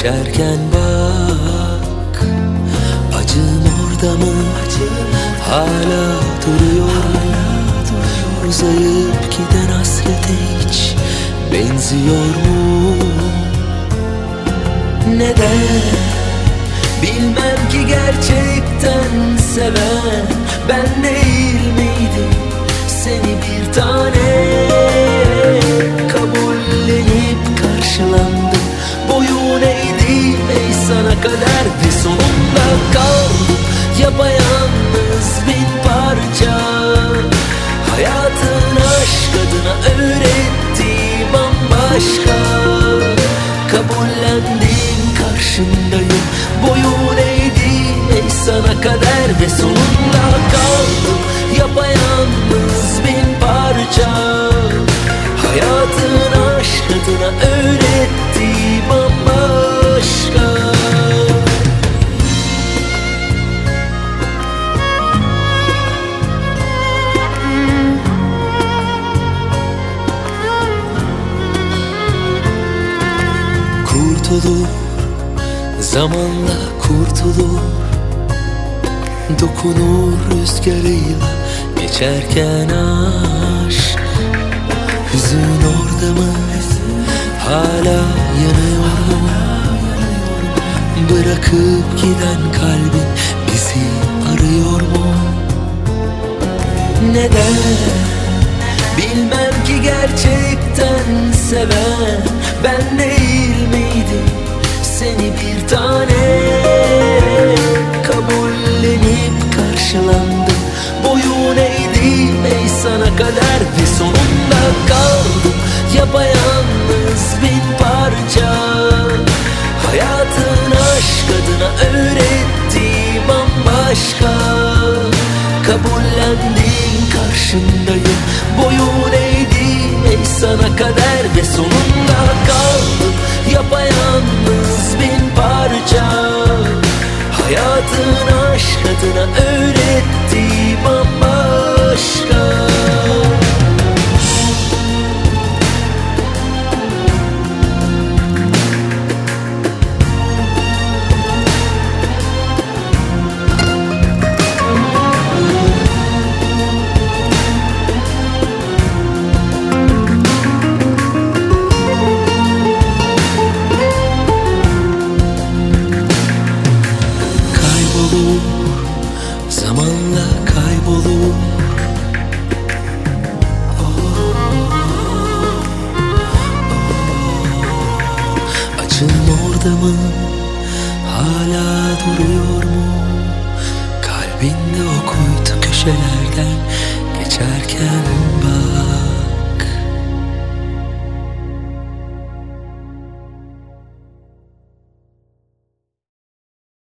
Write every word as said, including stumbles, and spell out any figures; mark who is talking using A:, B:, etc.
A: geçerken bak, acım orada mı, hala duruyor mu? Uzayıp giden hasrete hiç benziyor mu? Neden? Bilmem ki gerçekten seven ben değil miydim seni bir tane? Kabullenip karşılandım, boyun eğdim ey sana kadar ve sonunda kaldım yapayalnız bin parça. Hayatın aşk adına öğrettiği bambaşka. Kabullendim, karşındayım, boyun eğdim ey sana kadar ve sonunda kaldım yapayalnız bin parça. Hayatın aşk adına öğrettiği bambaşka. Kurtulur, zamanla kurtulur, dokunur rüzgarıyla geçerken aşk. Hüzün orada mı, hala yanıyor mu? Bırakıp giden kalbin bizi arıyor mu? Neden? Bilmem ki gerçekten seven ben değil miydim seni bir tane? Kabullenip karşılandım, boyun eğdim ey sana kadar ve sonunda kaldım yapayalnız bin parça. Hayatın aşk adına öğrettiği bambaşka. Kabullendim, karşındayım, boyun eğdim ey sana kadar ve sonunda kaldım yapayalnız bin parça. Hayatın aşk adına öğrettiği bambaşka. Zamanla kaybolur. Oh, oh, oh. Acım orada mı, hala duruyor mu? Kalbinde o kuytu köşelerden geçerken bak.